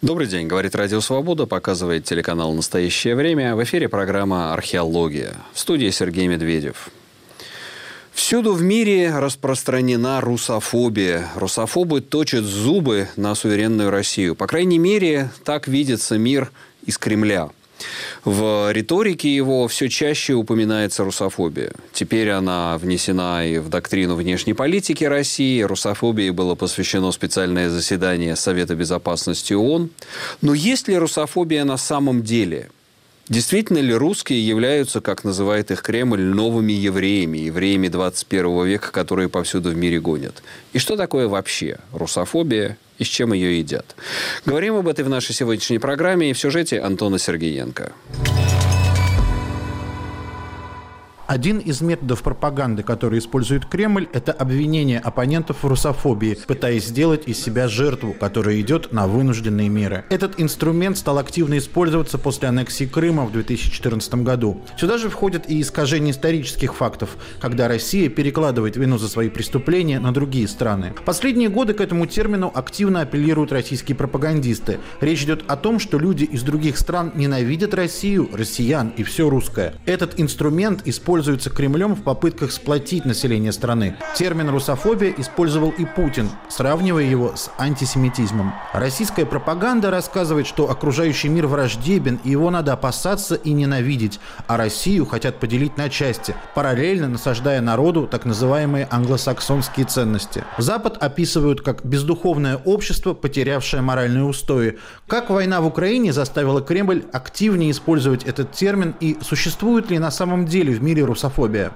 Добрый день, говорит Радио Свобода, показывает телеканал «Настоящее время». В эфире программа «Археология». В студии Сергей Медведев. Всюду в мире распространена русофобия. Русофобы точат зубы на суверенную Россию. По крайней мере, так видится мир из Кремля. В риторике его все чаще упоминается русофобия. Теперь она внесена и в доктрину внешней политики России. Русофобии было посвящено специальное заседание Совета Безопасности ООН. Но есть ли русофобия на самом деле? Действительно ли русские являются, как называет их Кремль, новыми евреями, евреями 21 века, которые повсюду в мире гонят? И что такое вообще русофобия и с чем ее едят? Говорим об этом в нашей сегодняшней программе и в сюжете Антона Сергеенко. Один из методов пропаганды, который использует Кремль, это обвинение оппонентов в русофобии, пытаясь сделать из себя жертву, которая идет на вынужденные меры. Этот инструмент стал активно использоваться после аннексии Крыма в 2014 году. Сюда же входят и искажения исторических фактов, когда Россия перекладывает вину за свои преступления на другие страны. В последние годы к этому термину активно апеллируют российские пропагандисты. Речь идет о том, что люди из других стран ненавидят Россию, россиян и все русское. Этот инструмент используется Кремлем в попытках сплотить население страны. Термин «русофобия» использовал и Путин, сравнивая его с антисемитизмом. Российская пропаганда рассказывает, что окружающий мир враждебен, и его надо опасаться и ненавидеть, а Россию хотят поделить на части, параллельно насаждая народу так называемые англосаксонские ценности. Запад описывают как бездуховное общество, потерявшее моральные устои. Как война в Украине заставила Кремль активнее использовать этот термин, и существует ли на самом деле в мире русофобия?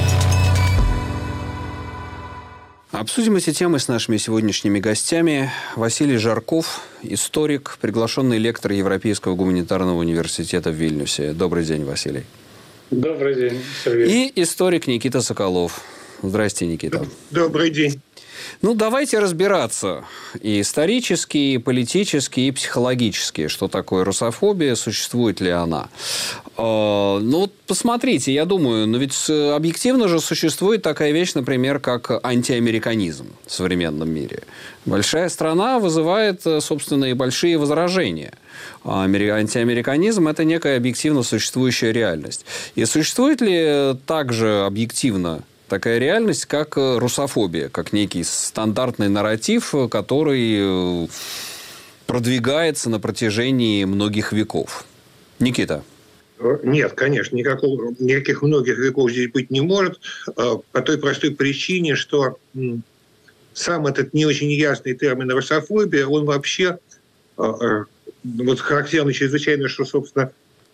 Обсудим эти темы с нашими сегодняшними гостями. Василий Жарков, историк, приглашенный лектор Европейского гуманитарного университета в Вильнюсе. Добрый день, Василий. Добрый день, Сергей. И историк Никита Соколов. Здрасте, Никита. Добрый день. Ну, давайте разбираться и исторически, и политически, и психологически, что такое русофобия, существует ли она. Ну, вот посмотрите, я думаю, но ведь объективно же существует такая вещь, например, как антиамериканизм в современном мире. Большая страна вызывает, собственно, и большие возражения. Антиамериканизм – это некая объективно существующая реальность. И существует ли также объективно такая реальность, как русофобия, как некий стандартный нарратив, который продвигается на протяжении многих веков? Никита. Нет, конечно, никаких многих веков здесь быть не может, по той простой причине, что сам этот не очень ясный термин русофобия, он вообще вот характерно чрезвычайно, что, собственно,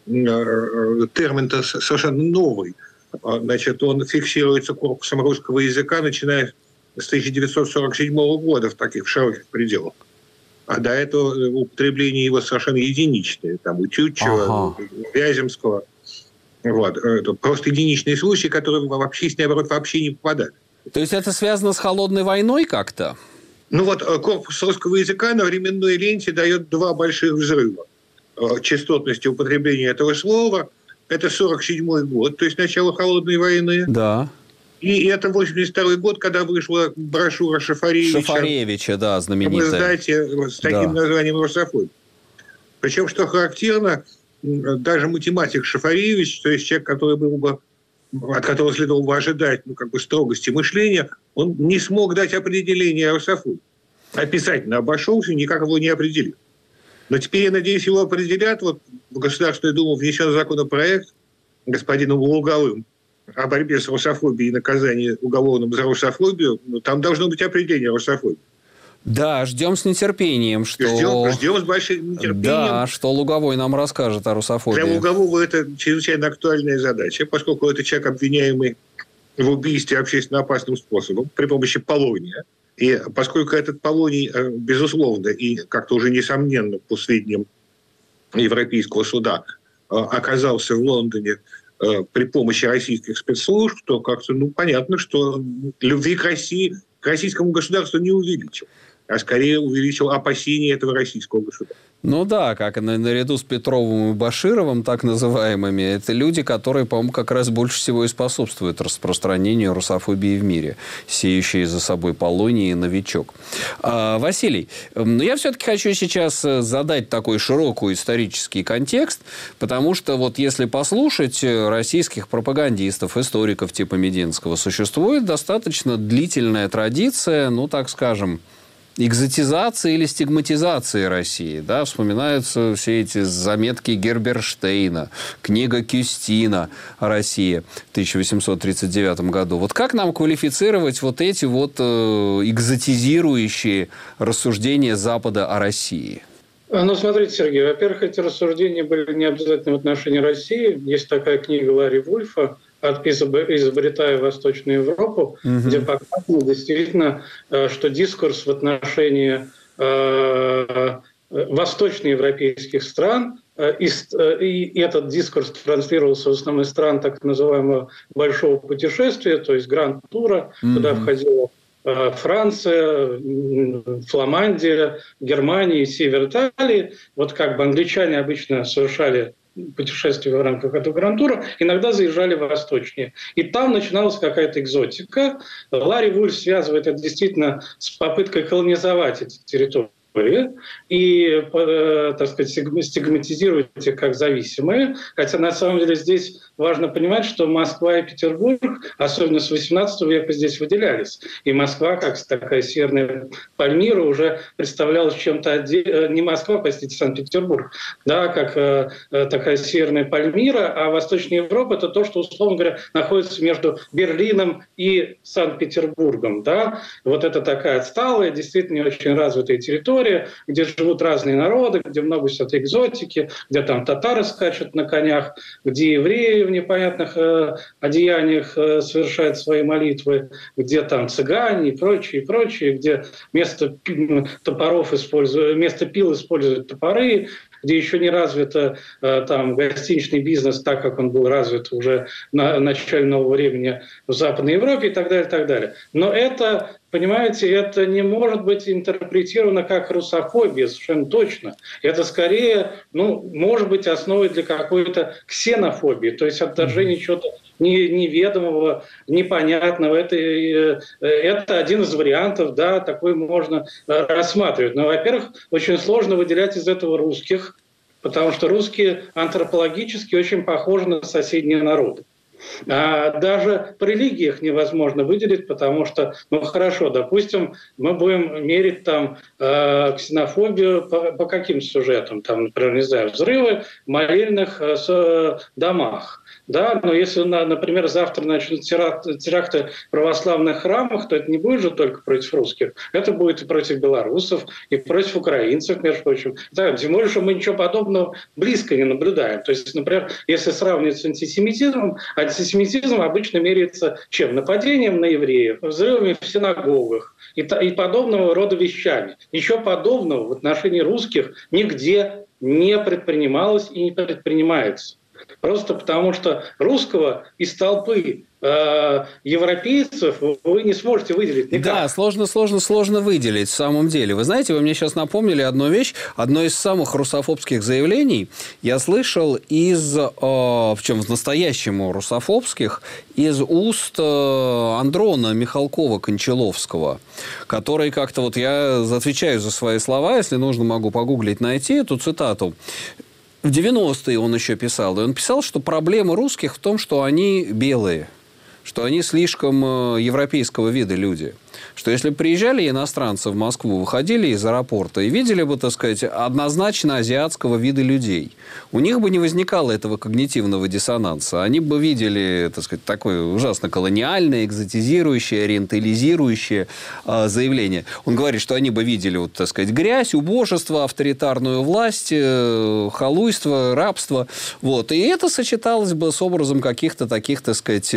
термин-то совершенно новый. Значит, он фиксируется корпусом русского языка, начиная с 1947 года в таких широких пределах. А до этого употребление его совершенно единичное. Там у Тютчева, Вяземского. Вот. Это просто единичные случаи, которые вообще, если наоборот, вообще не попадают. То есть это связано с холодной войной как-то? Ну вот корпус русского языка на временной ленте дает два больших взрыва. Частотности употребления этого слова – это 1947 год, то есть начало холодной войны. Да. И это 1982 год, когда вышла брошюра Шафаревича. Шафаревича, да, знаменитая. В издате с таким названием «Русофобия». Причем, что характерно, даже математик Шафаревич, то есть человек, который был бы, от которого следовало бы ожидать строгости мышления, он не смог дать определение русофобии. Описательно обошелся, никак его не определил. Но теперь, я надеюсь, его определят. Вот в Государственную Думу внесен законопроект господином Луговым о борьбе с русофобией и наказании уголовным за русофобию. Там должно быть определение русофобии. Да, ждем с нетерпением, что... Ждем с большим нетерпением. Да, что Луговой нам расскажет о русофобии. Для Лугового это чрезвычайно актуальная задача, поскольку это человек, обвиняемый в убийстве общественно опасным способом при помощи полония. И поскольку этот полоний, безусловно, и как-то уже несомненно по сведениям Европейского суда оказался в Лондоне при помощи российских спецслужб, то как-то понятно, что любви к России, к российскому государству не увеличил. а скорее увеличил опасения этого российского государства. Ну да, как наряду с Петровым и Башировым, так называемыми, это люди, которые, по-моему, как раз больше всего и способствуют распространению русофобии в мире, сеющие за собой Полоний и Новичок. Василий, я все-таки хочу сейчас задать такой широкий исторический контекст, потому что вот если послушать российских пропагандистов, историков типа Мединского, существует достаточно длительная традиция, ну, так скажем, экзотизации или стигматизации России. Да? Вспоминаются все эти заметки Герберштейна, книга Кюстина о России в 1839 году. Вот как нам квалифицировать вот эти вот экзотизирующие рассуждения Запада о России? Ну, смотрите, Сергей, во-первых, эти рассуждения были не обязательно в отношении России. Есть такая книга Ларри Вульфа «Изобретая Восточную Европу», где показано действительно, что дискурс в отношении восточноевропейских стран, и этот дискурс транслировался в основном из стран так называемого большого путешествия, то есть гранд-тура, куда входила Франция, Фламандия, Германия, север Италии. Вот как бы англичане обычно совершали путешествия в рамках этого гранд-тура, иногда заезжали восточнее. И там начиналась какая-то экзотика. Ларри Вульф связывает это действительно с попыткой колонизовать эти территории и, так сказать, стигматизировать их как зависимые. Хотя на самом деле здесь важно понимать, что Москва и Петербург, особенно с XVIII века, здесь выделялись. И Москва, как такая северная Пальмира, уже представлялась чем-то не Москва, простите, Санкт-Петербург, да, как такая северная Пальмира, а Восточная Европа – это то, что, условно говоря, находится между Берлином и Санкт-Петербургом. Да. Вот это такая отсталая, действительно не очень развитая территория, где живут разные народы, где много всякой экзотики, где там татары скачут на конях, где евреи в непонятных одеяниях совершают свои молитвы, где там цыгане и прочее, где вместо топоров вместо пил используют топоры, где еще не развит там гостиничный бизнес так, как он был развит уже на начале нового времени в Западной Европе и так далее, и так далее. Но это, понимаете, это не может быть интерпретировано как русофобия, совершенно точно. Это скорее, может быть основой для какой-то ксенофобии, то есть отторжение чего-то неведомого, непонятного. Это один из вариантов, да, такой можно рассматривать. Но, во-первых, очень сложно выделять из этого русских, потому что русские антропологически очень похожи на соседние народы. Даже по религиях невозможно выделить, потому что, хорошо, допустим, мы будем мерить там ксенофобию по каким сюжетам, там, например, не знаю, взрывы в молельных домах. Да, но если, например, завтра начнут теракты в православных храмах, то это не будет же только против русских, это будет и против белорусов, и против украинцев, между прочим. Да, тем более, что мы ничего подобного близко не наблюдаем. То есть, например, если сравнивать с антисемитизмом, антисемитизм обычно меряется чем? Нападением на евреев, взрывами в синагогах и подобного рода вещами. Ничего подобного в отношении русских нигде не предпринималось и не предпринимается. Просто потому, что русского из толпы европейцев вы не сможете выделить никак. Да, сложно выделить в самом деле. Вы знаете, вы мне сейчас напомнили одну вещь. Одно из самых русофобских заявлений я слышал причем настоящему русофобских, из уст Андрона Михалкова-Кончаловского, который как-то, я отвечаю за свои слова, если нужно, могу погуглить, найти эту цитату. В 90-е он еще писал. И он писал, что проблема русских в том, что они белые, что они слишком европейского вида люди. Что если приезжали иностранцы в Москву, выходили из аэропорта и видели бы, так сказать, однозначно азиатского вида людей, у них бы не возникало этого когнитивного диссонанса. Они бы видели, так сказать, такое ужасно колониальное, экзотизирующее, ориентализирующее заявление. Он говорит, что они бы видели, так сказать, грязь, убожество, авторитарную власть, халуйство, рабство. И это сочеталось бы с образом каких-то таких, так сказать,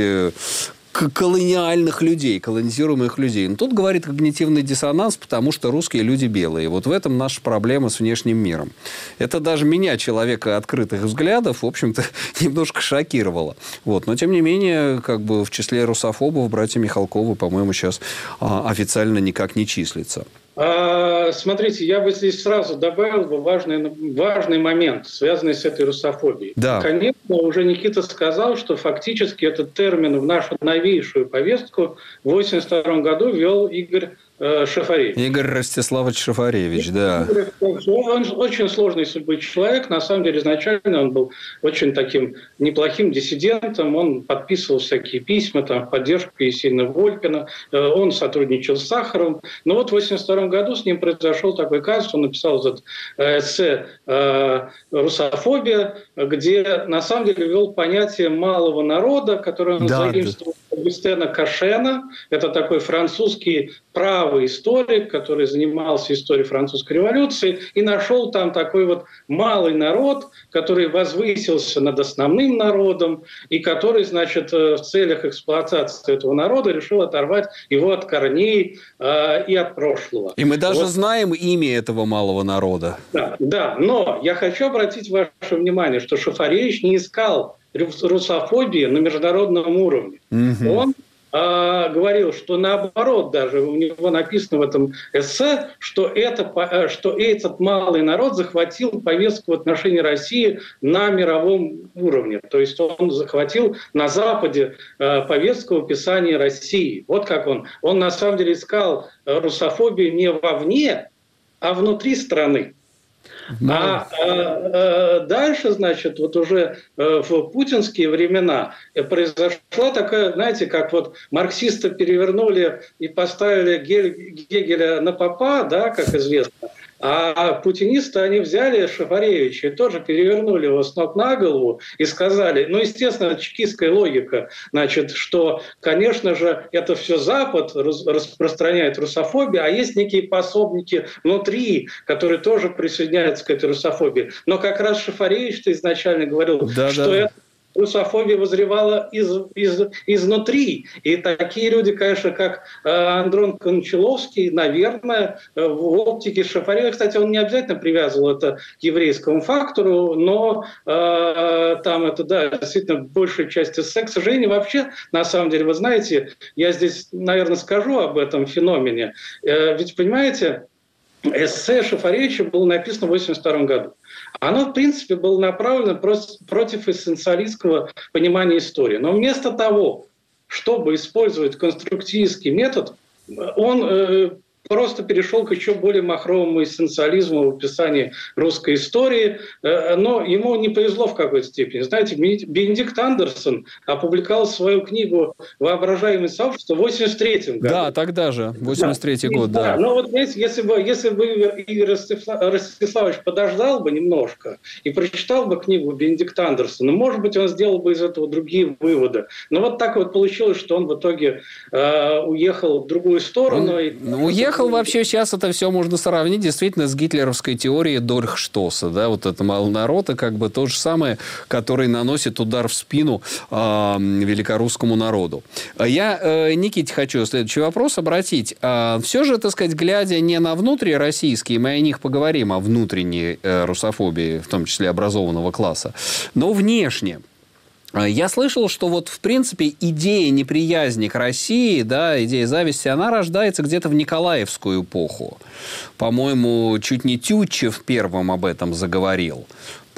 колониальных людей, колонизируемых людей. Но тут, говорит, когнитивный диссонанс, потому что русские люди белые. Вот в этом наша проблема с внешним миром. Это даже меня, человека открытых взглядов, в общем-то, немножко шокировало. Но, тем не менее, в числе русофобов братья Михалковы, по-моему, сейчас официально никак не числится. Смотрите, я бы здесь сразу добавил бы важный момент, связанный с этой русофобией. Да. Конечно, уже Никита сказал, что фактически этот термин в нашу новейшую повестку в 1982 году ввел Игорь Шафаревич. Игорь Ростиславович Шафаревич, да. Он очень сложный судьбы человек. На самом деле, изначально он был очень таким неплохим диссидентом. Он подписывал всякие письма в поддержку Есенина Волькина. Он сотрудничал с Сахаровым. Но вот в 1982 году с ним произошел такой казус. Он написал этот эссе «Русофобия», где на самом деле ввел понятие малого народа, которое он заимствовал у Августена Кашена. Это такой французский правый историк, который занимался историей французской революции, и нашел там такой вот малый народ, который возвысился над основным народом, и который, значит, в целях эксплуатации этого народа решил оторвать его от корней и от прошлого. И мы даже знаем имя этого малого народа. Да, но я хочу обратить ваше внимание, что Шафаревич не искал русофобии на международном уровне. Угу. Он говорил, что наоборот, даже у него написано в этом эссе, что этот малый народ захватил повестку в отношении России на мировом уровне. То есть он захватил на Западе повестку в описании России. Вот как он. Он на самом деле искал русофобию не вовне, а внутри страны. Дальше, значит, вот уже в путинские времена произошла такая, знаете, как вот марксисты перевернули и поставили Гегеля на попа, да, как известно, а путинисты, они взяли Шафаревича и тоже перевернули его с ног на голову и сказали, ну, естественно, чекистская логика, значит, что, конечно же, это все Запад распространяет русофобию, а есть некие пособники внутри, которые тоже присоединяются к этой русофобии. Но как раз Шафаревич-то изначально говорил, что это русофобия возревала изнутри. И такие люди, конечно, как Андрон Кончаловский, наверное, в оптике Шафаревича, кстати, он не обязательно привязывал это к еврейскому фактору, но там это, да, действительно, большая часть эссе. К сожалению, вообще, на самом деле, вы знаете, я здесь, наверное, скажу об этом феномене. Ведь, понимаете, эссе Шафаревича было написано в 1982 году. Оно, в принципе, было направлено против эссенциалистского понимания истории. Но вместо того, чтобы использовать конструктивистский метод, он просто перешел к еще более махровому эссенциализму в описании русской истории. Но ему не повезло в какой-то степени. Знаете, Бенедикт Андерсон опубликовал свою книгу «Воображаемое сообщество» в 1983 году. Да, тогда же, 1983 год, да. Но вот если бы Игорь Ростиславович подождал бы немножко и прочитал бы книгу Бенедикта Андерсона, может быть, он сделал бы из этого другие выводы. Но вот так вот получилось, что он в итоге уехал в другую сторону. Уехал вообще, сейчас это все можно сравнить действительно с гитлеровской теорией Дольхштосса, да, вот это малый народ, и как бы то же самое, который наносит удар в спину великорусскому народу. Я, Никите, хочу следующий вопрос обратить. Все же, так сказать, глядя не на внутрироссийские, мы о них поговорим, о внутренней русофобии, в том числе образованного класса, но внешне. Я слышал, что вот, в принципе, идея неприязни к России, да, идея зависти, она рождается где-то в Николаевскую эпоху. По-моему, чуть не Тютчев первым об этом заговорил.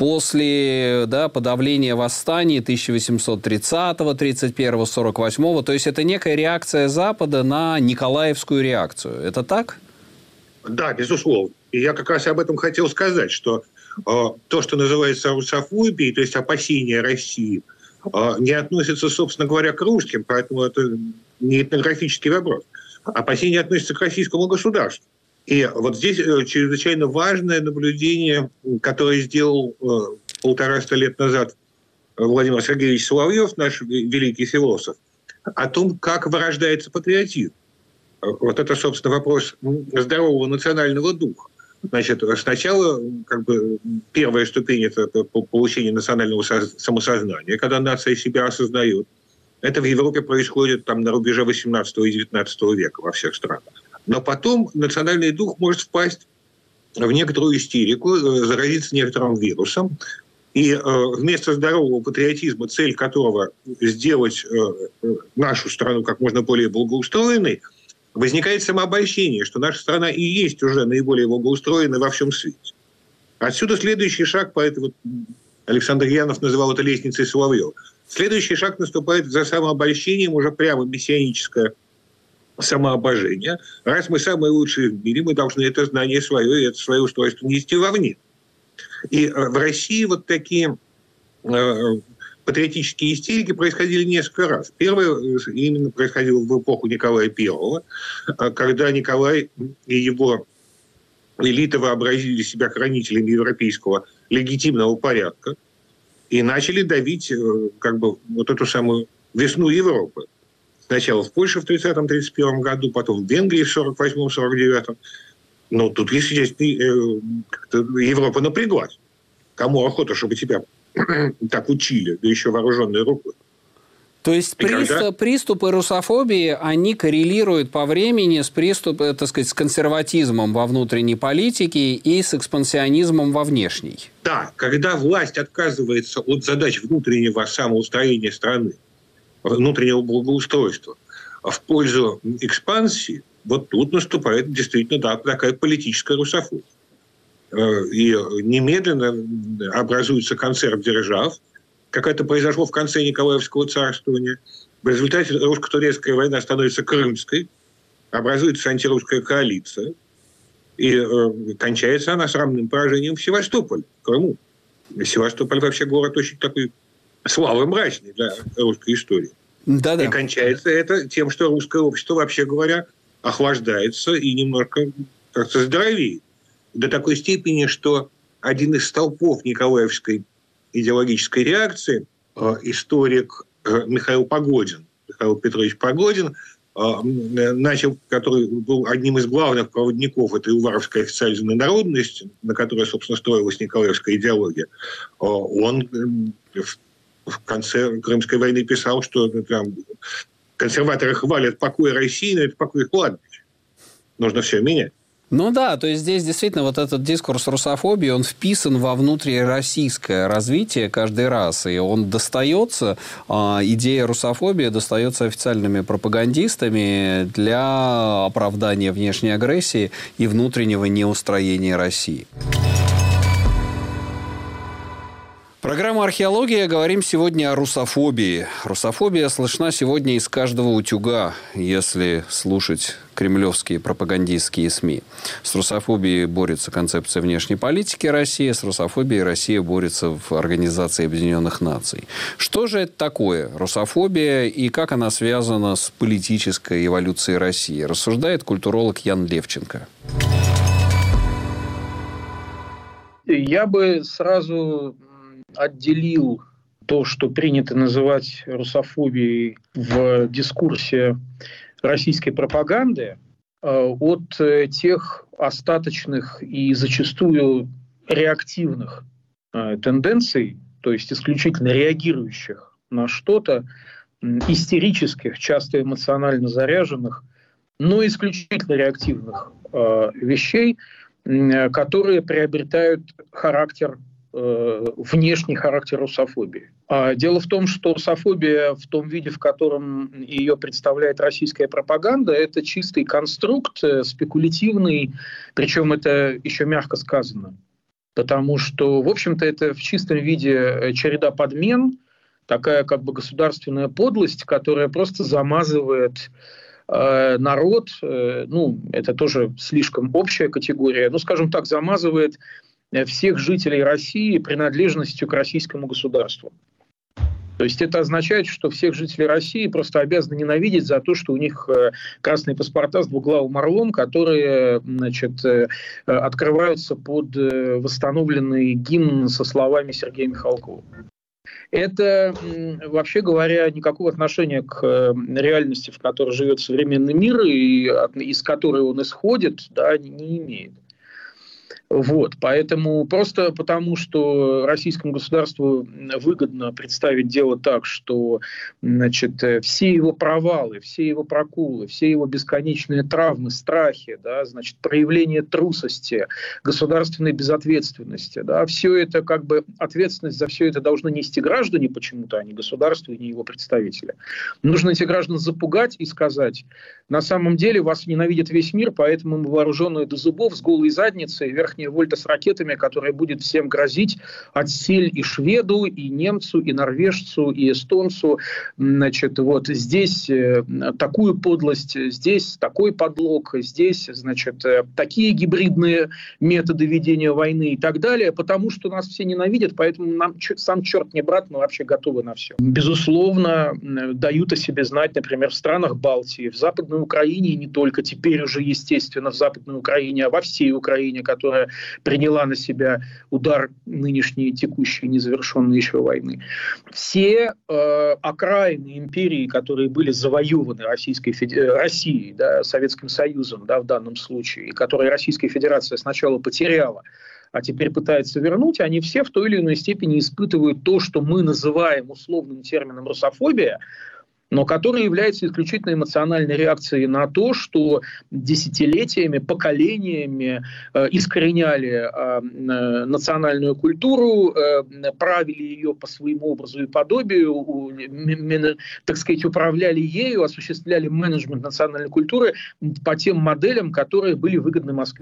После, да, подавления восстаний 1830-го, 31-го, 48-го. То есть это некая реакция Запада на Николаевскую реакцию. Это так? Да, безусловно. И я как раз об этом хотел сказать, что то, что называется русофобией, то есть опасение России, не относится, собственно говоря, к русским, поэтому это не этнографический вопрос. Опасения относятся к российскому государству. И вот здесь чрезвычайно важное наблюдение, которое сделал 150 лет назад Владимир Сергеевич Соловьев, наш великий философ, о том, как вырождается патриотизм. Вот это, собственно, вопрос здорового национального духа. Значит, сначала как бы первая ступень – это получение национального самосознания, когда нация себя осознает. Это в Европе происходит там, на рубеже 18 и 19 века во всех странах. Но потом национальный дух может впасть в некоторую истерику, заразиться некоторым вирусом. И вместо здорового патриотизма, цель которого сделать нашу страну как можно более благоустроенной, возникает самообольщение, что наша страна и есть уже наиболее благоустроена во всем свете. Отсюда следующий шаг, поэтому Александр Янов называл это лестницей Соловьева. Следующий шаг наступает за самообольщением, уже прямо мессианическое самообожение. Раз мы самые лучшие в мире, мы должны это знание свое и это свое устройство нести вовне. И в России вот такие патриотические истерики происходили несколько раз. Первое именно происходило в эпоху Николая I, когда Николай и его элита вообразили себя хранителями европейского легитимного порядка и начали давить вот эту самую весну Европы. Сначала в Польше в 30-31 году, потом в Венгрии в 48-49. Но тут, естественно, Европа напряглась. Кому охота, чтобы тебя так учили, да еще вооруженной рукой? То есть приступы русофобии, они коррелируют по времени с с консерватизмом во внутренней политике и с экспансионизмом во внешней. Да, когда власть отказывается от задач внутреннего самоустроения страны, внутреннего благоустройства, в пользу экспансии, вот тут наступает действительно такая политическая русофобия. И немедленно образуется концерт держав, как это произошло в конце Николаевского царствования. В результате русско-турецкая война становится крымской, образуется антирусская коалиция, и кончается она срамным поражением в Севастополе, в Крыму. Севастополь вообще город очень такой славы мрачный для русской истории. Да-да. И кончается это тем, что русское общество, вообще говоря, охлаждается и немножко как-то здоровеет. До такой степени, что один из столпов николаевской идеологической реакции, историк Михаил Петрович Погодин, который был одним из главных проводников этой уваровской официальной народности, на которой, собственно, строилась николаевская идеология, он в конце Крымской войны писал, что там, консерваторы хвалят покой России, но это покой кладбища. Нужно все менять. Ну да, то есть здесь действительно вот этот дискурс русофобии, он вписан во внутрироссийское развитие каждый раз, и он достается, идея русофобии достается официальными пропагандистами для оправдания внешней агрессии и внутреннего неустроения России. Программа «Археология». Говорим сегодня о русофобии. Русофобия слышна сегодня из каждого утюга, если слушать кремлевские пропагандистские СМИ. С русофобией борется концепция внешней политики России, с русофобией Россия борется в Организации Объединенных Наций. Что же это такое русофобия и как она связана с политической эволюцией России, рассуждает культуролог Ян Левченко. Я бы сразу отделил то, что принято называть русофобией в дискурсе российской пропаганды, от тех остаточных и зачастую реактивных тенденций, то есть исключительно реагирующих на что-то, истерических, часто эмоционально заряженных, но исключительно реактивных вещей, которые приобретают внешний характер русофобии. Дело в том, что русофобия в том виде, в котором ее представляет российская пропаганда, это чистый конструкт, спекулятивный, причем это еще мягко сказано, потому что, в общем-то, это в чистом виде череда подмен, такая как бы государственная подлость, которая просто замазывает народ, это тоже слишком общая категория, скажем так, замазывает всех жителей России принадлежностью к российскому государству. То есть это означает, что всех жителей России просто обязаны ненавидеть за то, что у них красные паспорта с двуглавым орлом, которые, открываются под восстановленный гимн со словами Сергея Михалкова. Это, вообще говоря, никакого отношения к реальности, в которой живет современный мир и из которой он исходит, не имеет. Вот, поэтому просто потому, что российскому государству выгодно представить дело так, что, значит, все его провалы, все его проколы, все его бесконечные травмы, страхи, да, значит, проявление трусости, государственной безответственности, да, все это как бы ответственность за все это должны нести граждане почему-то, а не государство и не его представители. Нужно этих граждан запугать и сказать: на самом деле вас ненавидит весь мир, поэтому мы вооруженные до зубов с голой задницей, верхняя вольта с ракетами, которая будет всем грозить, отсель и шведу, и немцу, и норвежцу, и эстонцу. Значит, вот здесь такую подлость, здесь такой подлог, здесь, значит, такие гибридные методы ведения войны и так далее, потому что нас все ненавидят, поэтому нам сам черт не брат, мы вообще готовы на все. Безусловно, дают о себе знать, например, в странах Балтии, в Западной Украине, и не только, теперь уже, естественно, в Западной Украине, а во всей Украине, которая приняла на себя удар нынешней, текущей, незавершенной еще войны. Все окраины империи, которые были завоеваны Россией, да, Советским Союзом, да, в данном случае, и которые Российская Федерация сначала потеряла, а теперь пытается вернуть, они все в той или иной степени испытывают то, что мы называем условным термином русофобия, но который является исключительно эмоциональной реакцией на то, что десятилетиями, поколениями искореняли национальную культуру, правили ее по своему образу и подобию, так сказать, управляли ею, осуществляли менеджмент национальной культуры по тем моделям, которые были выгодны Москве.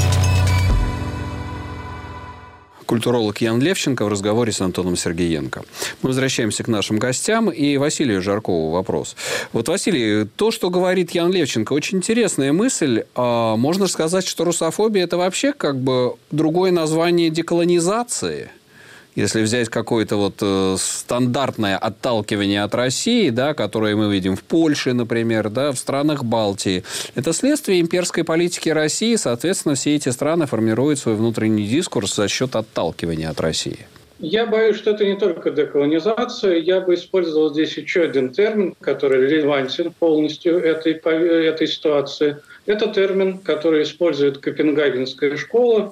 Культуролог Ян Левченко в разговоре с Антоном Сергеенко. Мы возвращаемся к нашим гостям. И Василию Жаркову вопрос. Вот, Василий, то, что говорит Ян Левченко, очень интересная мысль. Можно сказать, что русофобия – это вообще как бы другое название деколонизации. Если взять какое-то вот стандартное отталкивание от России, да, которое мы видим в Польше, например, да, в странах Балтии, это следствие имперской политики России. Соответственно, все эти страны формируют свой внутренний дискурс за счет отталкивания от России. Я боюсь, что это не только деколонизация. Я бы использовал здесь еще один термин, который релевантен полностью этой ситуации. Это термин, который использует Копенгагенская школа.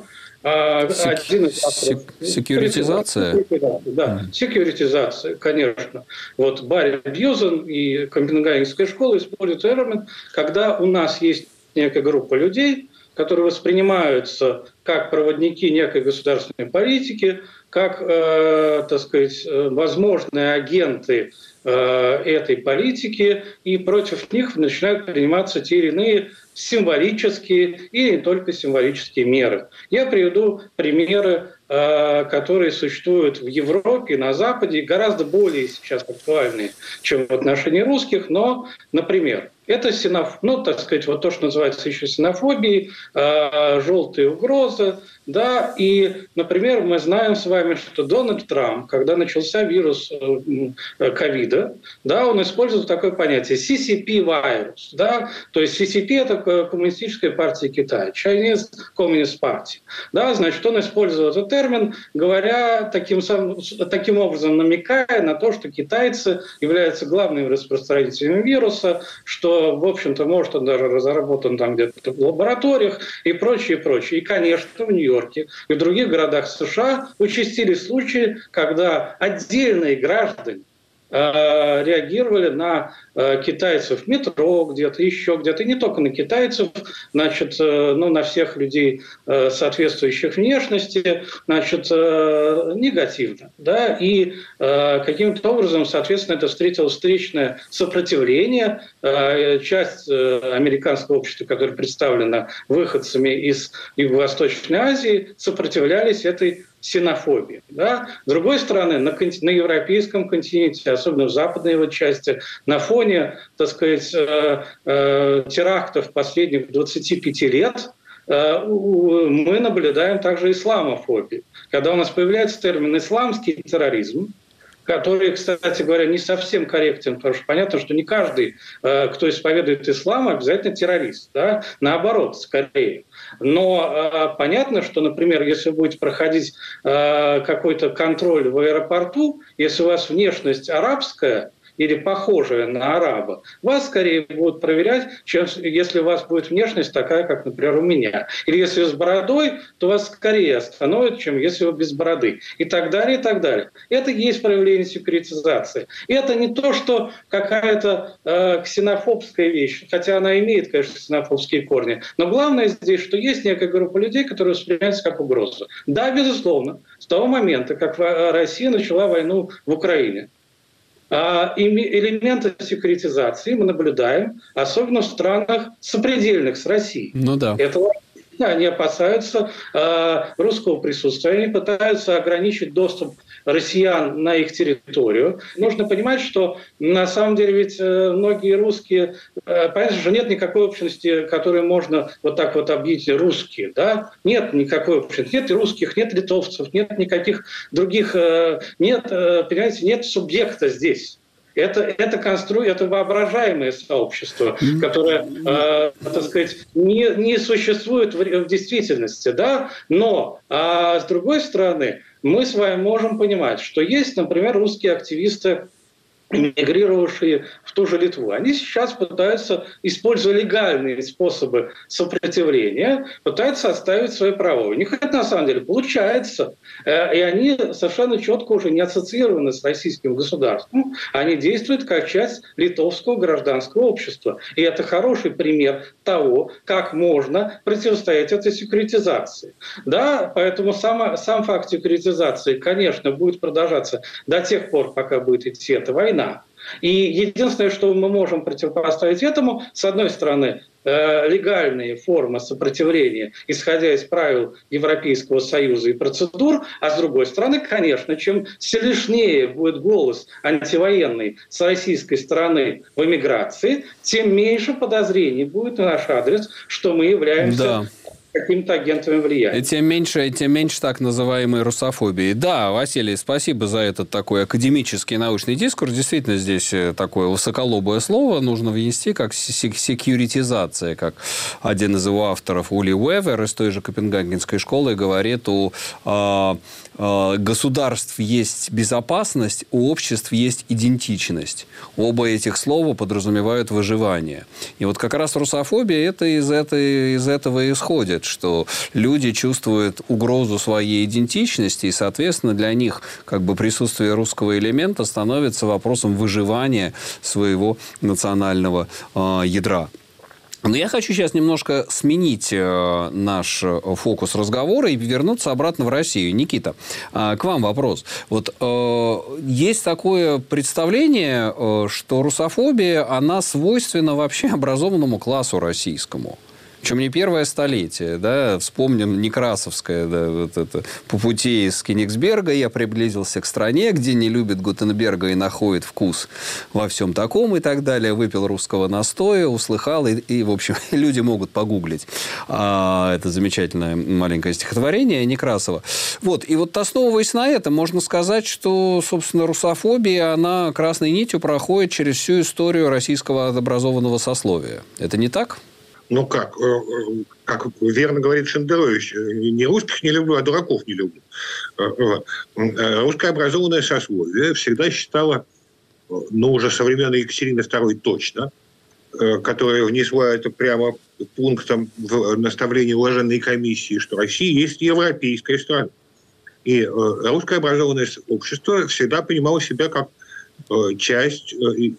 Секьюритизация? Да, секьюритизация, конечно. Вот Барри Бьюзен и Копенгагенская школа используют термин, когда у нас есть некая группа людей, которые воспринимаются как проводники некой государственной политики, как, так сказать, возможные агенты этой политики, и против них начинают приниматься те или иные символические и не только символические меры. Я приведу примеры, которые существуют в Европе, на Западе, гораздо более сейчас актуальные, чем в отношении русских, но, например, это так сказать, вот то, что называется еще ксенофобией, желтая угроза, да, и, например, мы знаем с вами, что Дональд Трамп, когда начался вирус ковида, да, он использовал такое понятие CCP-вирус, да, то есть CCP – это Коммунистическая партия Китая, Chinese Communist Party, да, значит, он использовал этот термин, говоря таким образом, намекая на то, что китайцы являются главными распространителями вируса, что, в общем-то, может, он даже разработан там где-то в лабораториях и прочее, прочее. И, конечно, в Нью-Йорке и в других городах США участились случаи, когда отдельные граждане реагировали на китайцев в метро, где-то еще где-то, и не только на китайцев, значит, на всех людей соответствующих внешности, значит, негативно, да, и каким-то образом, соответственно, это встретило встречное сопротивление. Часть американского общества, которое представлено выходцами из Юго-Восточной Азии, сопротивлялись этой ксенофобии. Да? С другой стороны, на европейском континенте, особенно в западной его части, на фоне, так сказать, терактов последних 25 лет, мы наблюдаем также исламофобию. Когда у нас появляется термин «исламский терроризм», который, кстати говоря, не совсем корректен, потому что понятно, что не каждый, кто исповедует ислам, обязательно террорист. Да? Наоборот, скорее. Но понятно, что, например, если вы будете проходить какой-то контроль в аэропорту, если у вас внешность арабская, или похожее на араба, вас скорее будут проверять, чем если у вас будет внешность такая, как, например, у меня. Или если вы с бородой, то вас скорее остановят, чем если вы без бороды. И так далее, и так далее. Это и есть проявление секьюритизации. И это не то, что какая-то ксенофобская вещь, хотя она имеет, конечно, ксенофобские корни. Но главное здесь, что есть некая группа людей, которые воспринимаются как угрозу. Да, безусловно, с того момента, как Россия начала войну в Украине, элементы секьюритизации мы наблюдаем, особенно в странах сопредельных с Россией. Ну да. Они опасаются русского присутствия, они пытаются ограничить доступ россиян на их территорию. Нужно понимать, что на самом деле ведь многие русские, понятно, что нет никакой общности, которую можно вот так вот объявить русские, да? Нет никакой общности, нет русских, нет литовцев, нет никаких других, нет, понимаете, нет субъекта здесь. Это воображаемое сообщество, которое, так сказать, не существует в действительности, да? Но, с другой стороны, мы с вами можем понимать, что есть, например, русские активисты, эмигрировавшие в ту же Литву. Они сейчас пытаются, используя легальные способы сопротивления, пытаются отстаивать свои права. У них это на самом деле получается. И они совершенно четко уже не ассоциированы с российским государством. Они действуют как часть литовского гражданского общества. И это хороший пример того, как можно противостоять этой секьюритизации. Да, поэтому сам факт секьюритизации, конечно, будет продолжаться до тех пор, пока будет идти эта война. И единственное, что мы можем противопоставить этому, с одной стороны, легальные формы сопротивления, исходя из правил Европейского Союза и процедур, а с другой стороны, конечно, чем сильнее будет голос антивоенный с российской стороны в эмиграции, тем меньше подозрений будет на наш адрес, что мы являемся какими-то агентами влияния. И тем меньше так называемой русофобии. Да, Василий, спасибо за этот такой академический научный дискурс. Действительно, здесь такое высоколобое слово нужно внести, как секьюритизация, как один из его авторов, Ули Уэвер из той же Копенгагенской школы, говорит, у государств есть безопасность, у обществ есть идентичность. Оба этих слова подразумевают выживание. И вот как раз русофобия это из этого исходит, что люди чувствуют угрозу своей идентичности, и, соответственно, для них как бы присутствие русского элемента становится вопросом выживания своего национального ядра. Но я хочу сейчас немножко сменить наш фокус разговора и вернуться обратно в Россию. Никита, к вам вопрос. Вот есть такое представление, что русофобия, она свойственна вообще образованному классу российскому. Причем не первое столетие, да, вспомним Некрасовское, да, вот это, по пути из Кенигсберга я приблизился к стране, где не любит Гутенберга и находит вкус во всем таком и так далее, выпил русского настоя, услыхал, и в общем, люди могут погуглить это замечательное маленькое стихотворение Некрасова. Вот, и вот основываясь на этом, можно сказать, что, собственно, русофобия, она красной нитью проходит через всю историю российского образованного сословия. Это не так? Ну как верно говорит Шендерович, не русских не люблю, а дураков не люблю. Русское образованное сословие всегда считало, уже со времен Екатерины II точно, которая внесла это прямо пунктом в наставление уложенной комиссии, что Россия есть европейская страна. И русское образованное общество всегда понимало себя как часть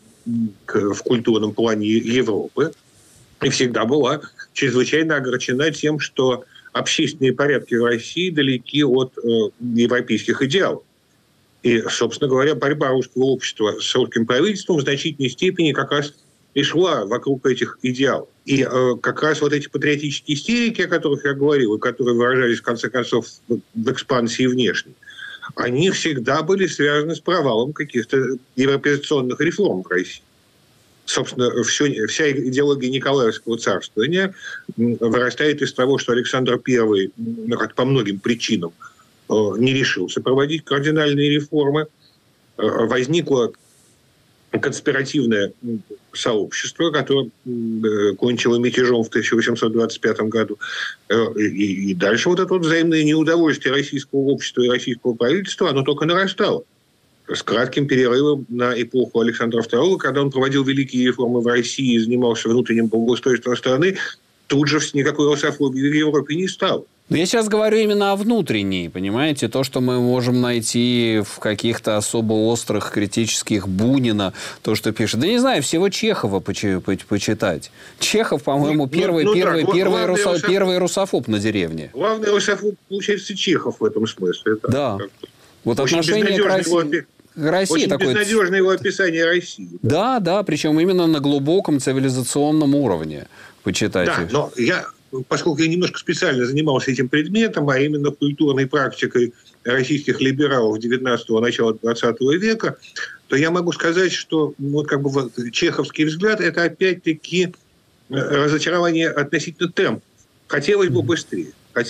в культурном плане Европы, и всегда была чрезвычайно огорчена тем, что общественные порядки в России далеки от европейских идеалов. И, собственно говоря, борьба русского общества с русским правительством в значительной степени как раз и шла вокруг этих идеалов. И как раз вот эти патриотические истерики, о которых я говорил, и которые выражались, в конце концов, в экспансии внешней, они всегда были связаны с провалом каких-то европеизационных реформ в России. Собственно, вся идеология Николаевского царствования вырастает из того, что Александр I по многим причинам не решился проводить кардинальные реформы. Возникло конспиративное сообщество, которое кончило мятежом в 1825 году. И дальше вот это вот взаимное неудовольствие российского общества и российского правительства, оно только нарастало. с кратким перерывом на эпоху Александра II, когда он проводил великие реформы в России и занимался внутренним благоустройством страны, тут же никакой русофобии в Европе не стало. Но я сейчас говорю именно о внутренней, понимаете? То, что мы можем найти в каких-то особо острых, критических Бунина, то, что пишет. Да не знаю, всего Чехова почитать. Чехов, по-моему, первый русофоб на деревне. Главный русофоб, получается, Чехов в этом смысле. Да. Вот отношение к России... Очень безнадежное его описание России. Да, причем именно на глубоком цивилизационном уровне. Почитайте. Да, но поскольку я немножко специально занимался этим предметом, а именно культурной практикой российских либералов 19-го, начала 20 века, то я могу сказать, что чеховский взгляд – это опять-таки разочарование относительно темпа. Хотелось бы быстрее,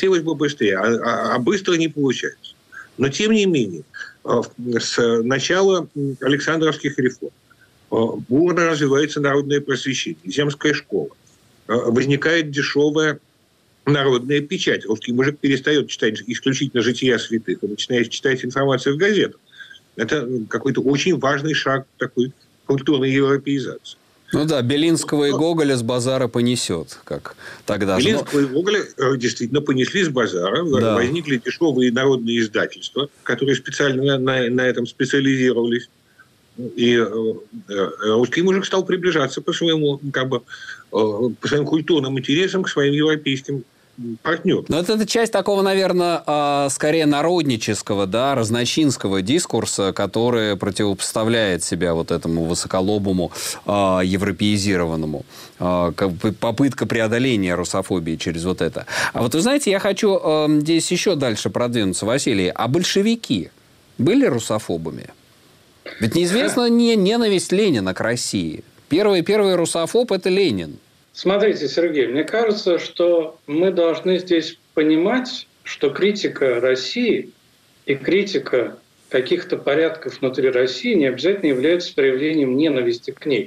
а быстро не получается. Но, тем не менее, с начала Александровских реформ бурно развивается народное просвещение, земская школа. Возникает дешевая народная печать. Русский мужик перестает читать исключительно жития святых и начинает читать информацию в газетах. Это какой-то очень важный шаг такой культурной европеизации. Ну да, Белинского и Гоголя с базара понесет, как тогда. Белинского и Гоголя действительно понесли с базара. Да. Возникли дешевые народные издательства, которые специально на этом специализировались. И русский мужик стал приближаться по своим культурным интересам к своим европейским партнерам. Но это часть такого, наверное, скорее народнического, да, разночинского дискурса, который противопоставляет себя вот этому высоколобому, европеизированному. Попытка преодоления русофобии через вот это. А вот вы знаете, я хочу здесь еще дальше продвинуться, Василий. А большевики были русофобами? Ведь неизвестна ненависть Ленина к России. Первый русофоб – это Ленин. Смотрите, Сергей, мне кажется, что мы должны здесь понимать, что критика России и критика каких-то порядков внутри России не обязательно является проявлением ненависти к ней.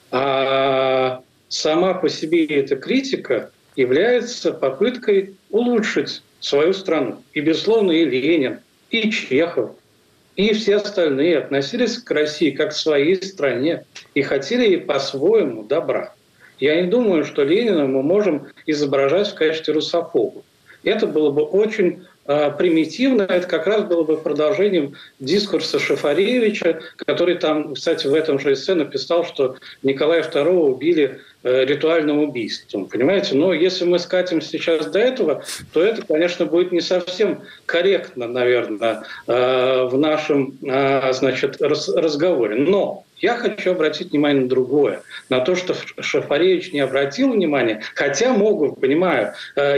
А сама по себе эта критика является попыткой улучшить свою страну. И, безусловно, и Ленин, и Чехов, и все остальные относились к России как к своей стране и хотели ей по-своему добра. Я не думаю, что Ленина мы можем изображать в качестве русофоба. Это было бы очень примитивно, это как раз было бы продолжением дискурса Шафаревича, который там, кстати, в этом же эссе написал, что Николая II убили ритуальным убийством. Понимаете? Но если мы скатимся сейчас до этого, то это, конечно, будет не совсем корректно, наверное, в нашем разговоре. Но я хочу обратить внимание на другое. На то, что Шафаревич не обратил внимания, хотя понимаю,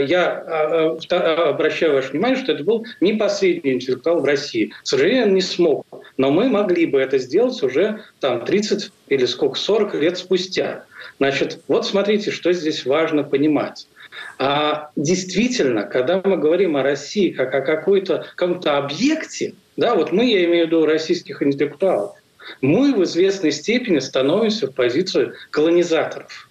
я обращаю ваше внимание, что это был не последний интеллектуал в России. К сожалению, он не смог. Но мы могли бы это сделать уже 30 или 40 лет спустя. Значит, вот смотрите, что здесь важно понимать. Действительно, когда мы говорим о России как о каком-то объекте, да, вот мы, я имею в виду российских интеллектуалов, мы в известной степени становимся в позицию колонизаторов.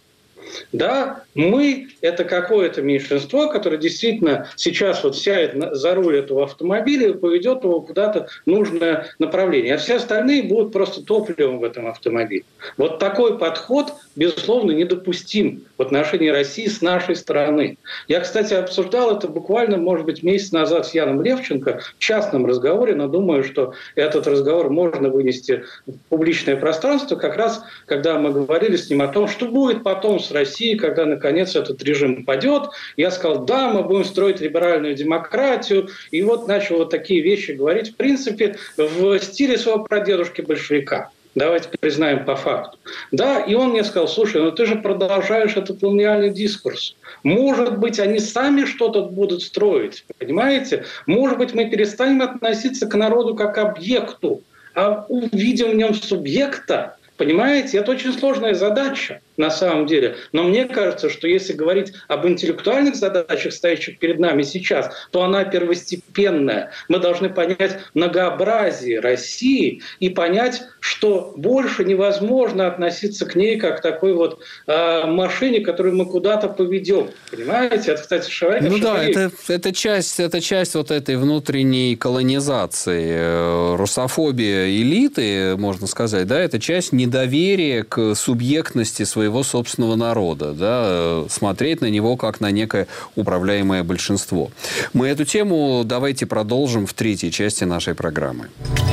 Да, мы – это какое-то меньшинство, которое действительно сейчас сядет за руль этого автомобиля и поведет его куда-то в нужное направление. А все остальные будут просто топливом в этом автомобиле. Вот такой подход, безусловно, недопустим в отношении России с нашей стороны. Я, кстати, обсуждал это буквально, может быть, месяц назад с Яном Левченко в частном разговоре, но думаю, что этот разговор можно вынести в публичное пространство, как раз когда мы говорили с ним о том, что будет потом с Россией, когда, наконец, этот режим падет. Я сказал, да, мы будем строить либеральную демократию. И начал такие вещи говорить, в принципе, в стиле своего прадедушки-большевика. Давайте признаем по факту. Да, и он мне сказал, слушай, ты же продолжаешь этот колониальный дискурс. Может быть, они сами что-то будут строить, понимаете? Может быть, мы перестанем относиться к народу как к объекту, а увидим в нем субъекта, Понимаете, это очень сложная задача на самом деле. Но мне кажется, что если говорить об интеллектуальных задачах, стоящих перед нами сейчас, то она первостепенная. Мы должны понять многообразие России и понять, что больше невозможно относиться к ней как к такой вот машине, которую мы куда-то поведем. Понимаете? Это, кстати, это часть вот этой внутренней колонизации. Русофобия элиты, можно сказать, да, это часть недоверия к субъектности своего собственного народа, да, смотреть на него как на некое управляемое большинство. Мы эту тему давайте продолжим в третьей части нашей программы.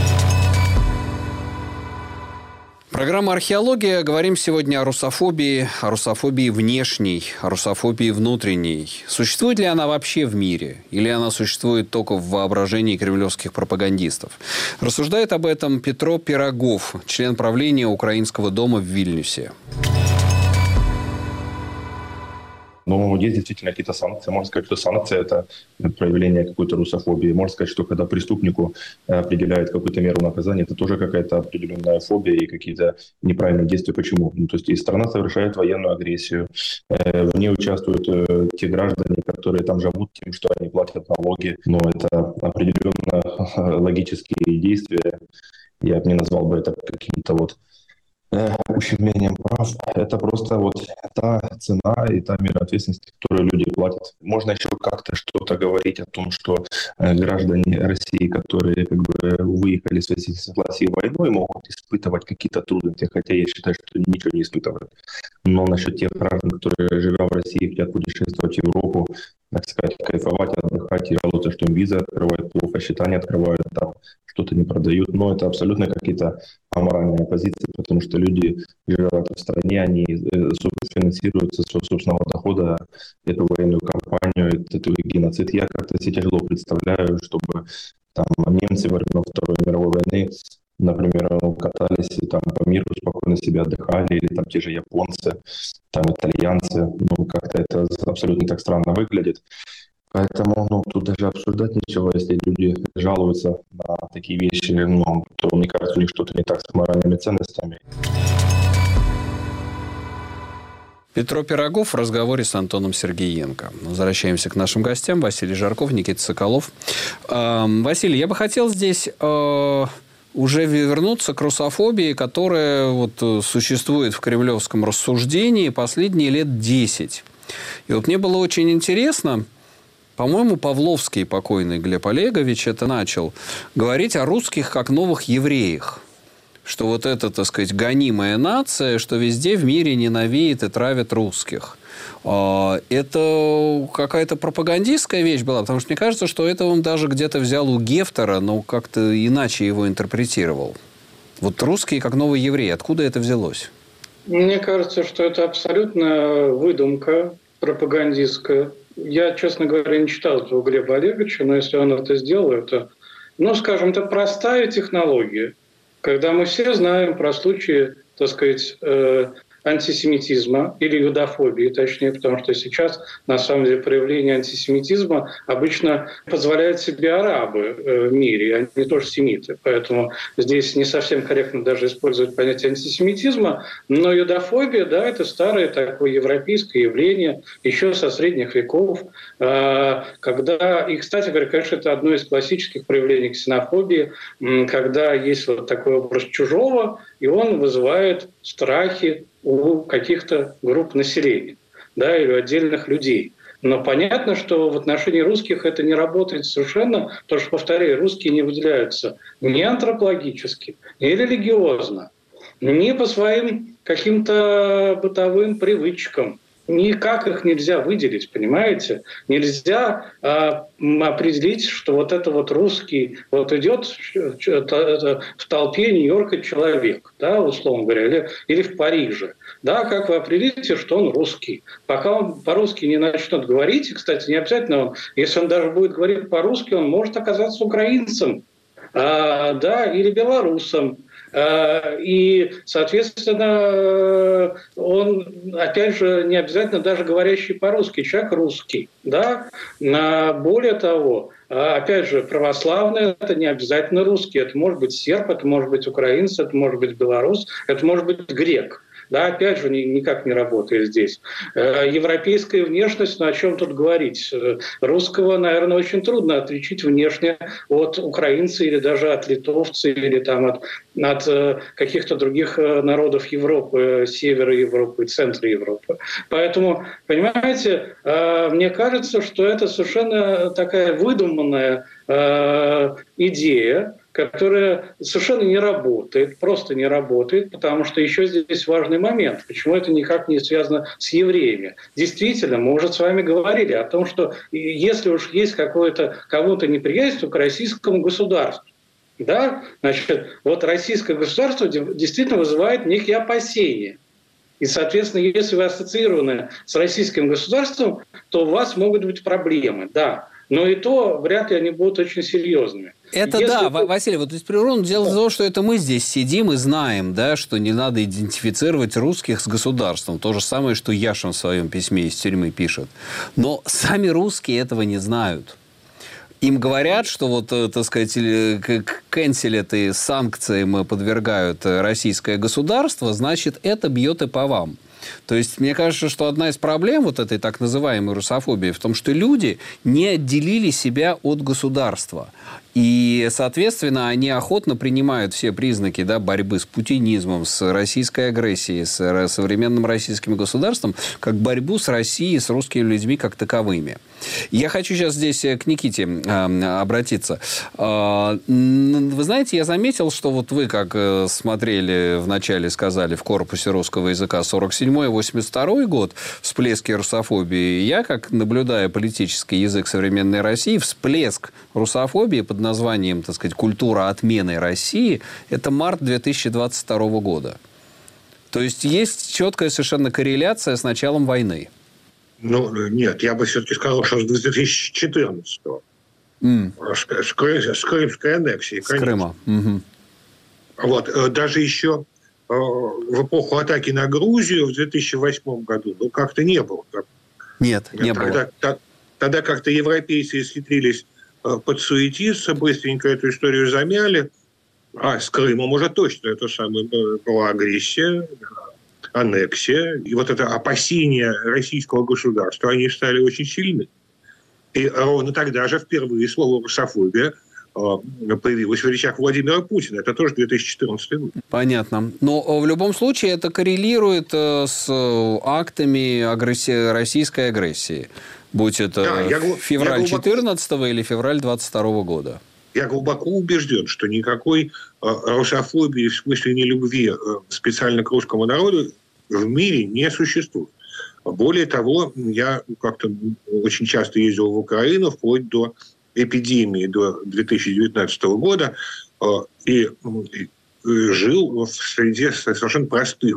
Программа «Археология». Говорим сегодня о русофобии внешней, о русофобии внутренней. Существует ли она вообще в мире? Или она существует только в воображении кремлевских пропагандистов? Рассуждает об этом Петро Пирогов, член правления Украинского дома в Вильнюсе. Но есть действительно какие-то санкции. Можно сказать, что санкция – это проявление какой-то русофобии. Можно сказать, что когда преступнику определяют какую-то меру наказания, это тоже какая-то определенная фобия и какие-то неправильные действия. Почему? То есть и страна совершает военную агрессию, в ней участвуют те граждане, которые там живут тем, что они платят налоги. Но это определенно логические действия. Я бы не назвал бы это каким-то ущемлением прав. Это просто та цена и та мера ответственности, которую люди платят. Можно еще как-то что-то говорить о том, что граждане России, которые выехали с Российской согласии войной, могут испытывать какие-то трудности, хотя я считаю, что они ничего не испытывают. Но насчет тех граждан, которые, живя в России, хотят путешествовать в Европу, так сказать, кайфовать, отдыхать и жалуются, что им визы открывают плохо, счета не открывают, там что-то не продают. Но это абсолютно какие-то аморальные позиции, потому что люди, живя в этой стране, они финансируют со своего собственного дохода эту военную кампанию, эту геноцид. Я как-то себе тяжело представляю, чтобы там немцы во время Второй мировой войны, например, катались и там по миру спокойно себе отдыхали, или там те же японцы, там итальянцы. Как-то это абсолютно так странно выглядит. Поэтому тут даже обсуждать нечего. Если люди жалуются на такие вещи, то, мне кажется, у них что-то не так с моральными ценностями. Петро Пирогов в разговоре с Антоном Сергеенко. Возвращаемся к нашим гостям. Василий Жарков, Никита Соколов. Василий, я бы хотел здесь уже вернуться к русофобии, которая существует в кремлевском рассуждении последние лет 10. И мне было очень интересно, по-моему, Павловский, покойный Глеб Олегович, это начал говорить о русских как новых евреях. Что это, так сказать, гонимая нация, что везде в мире ненавидят и травят русских. Это какая-то пропагандистская вещь была, потому что мне кажется, что это он даже где-то взял у Гефтера, но как-то иначе его интерпретировал. Русские как новые евреи, откуда это взялось? Мне кажется, что это абсолютно выдумка пропагандистская. Я, честно говоря, не читал этого Глеба Олеговича, но если он это сделал, это, это простая технология. Когда мы все знаем про случаи, так сказать, антисемитизма или юдофобии, точнее, потому что сейчас, на самом деле, проявление антисемитизма обычно позволяют себе арабы в мире, они тоже семиты. Поэтому здесь не совсем корректно даже использовать понятие антисемитизма. Но юдофобия, да, это старое такое европейское явление еще со средних веков, когда, и, кстати говоря, конечно, это одно из классических проявлений ксенофобии, когда есть такой образ чужого, и он вызывает страхи у каких-то групп населения, да, или у отдельных людей. Но понятно, что в отношении русских это не работает совершенно, потому что, повторяю, русские не выделяются ни антропологически, ни религиозно, ни по своим каким-то бытовым привычкам. Никак их нельзя выделить, понимаете? Нельзя определить, что это русский, идет в толпе Нью-Йорка человек, да, условно говоря, или в Париже. Да, как вы определите, что он русский? Пока он по-русски не начнет говорить, и, кстати, не обязательно если он даже будет говорить по-русски, он может оказаться украинцем, да, или белорусом, И, соответственно, он, опять же, не обязательно даже говорящий по-русски, человек русский. Да? Более того, опять же, православный – это не обязательно русский. Это может быть серб, это может быть украинец, это может быть белорус, это может быть грек. Да, опять же, никак не работает здесь. Европейская внешность, ну о чем тут говорить? Русского, наверное, очень трудно отличить внешне от украинца или даже от литовца, или там от каких-то других народов Европы, севера Европы, центра Европы. Поэтому, понимаете, мне кажется, что это совершенно такая выдуманная идея, которая совершенно не работает, просто не работает, потому что еще здесь важный момент, почему это никак не связано с евреями. Действительно, мы уже с вами говорили о том, что если уж есть кому-то неприязнь к российскому государству, да, значит, вот российское государство действительно вызывает некие опасения. И, соответственно, если вы ассоциированы с российским государством, то у вас могут быть проблемы, да. Но и то вряд ли они будут очень серьезными. Это Василий, вот из природы дело в том, что это мы здесь сидим и знаем, да, что не надо идентифицировать русских с государством. То же самое, что Яшин в своем письме из тюрьмы пишет. Но сами русские этого не знают. Им говорят, что вот, так сказать, кэнселят и санкциям подвергают российское государство, значит, это бьет и по вам. То есть, мне кажется, что одна из проблем вот этой так называемой русофобии в том, что люди не отделили себя от государства. И, соответственно, они охотно принимают все признаки, да, борьбы с путинизмом, с российской агрессией, с современным российским государством, как борьбу с Россией, с русскими людьми как таковыми. Я хочу сейчас здесь к Никите обратиться. Вы знаете, я заметил, что вот вы, как смотрели, вначале сказали, в корпусе русского языка 47-82 год, всплески русофобии, я, как наблюдая политический язык современной России, всплеск русофобии под названием, так сказать, «Культура отмены России» – это март 2022 года. То есть, есть четкая совершенно корреляция с началом войны. Ну, нет, я бы все-таки сказал, что с 2014-го. С крымской аннексией. С Крыма. Угу. Вот, даже еще в эпоху атаки на Грузию в 2008 году, ну, как-то не было. Нет, не было. Тогда как-то европейцы исхитрились подсуетиться, быстренько эту историю замяли. А с Крымом уже точно это самое была агрессия, аннексия. И вот это опасение российского государства, они стали очень сильны. И ровно тогда же впервые слово «русофобия» появилось в речах Владимира Путина. Это тоже 2014 год. Понятно. Но в любом случае это коррелирует с актами российской агрессии. Будь это февраль 2014 или февраль 2022 года. Я глубоко убежден, что никакой русофобии в смысле нелюбви специально к русскому народу в мире не существует. Более того, я как-то очень часто ездил в Украину вплоть до эпидемии, до 2019 года, и жил в среде совершенно простых,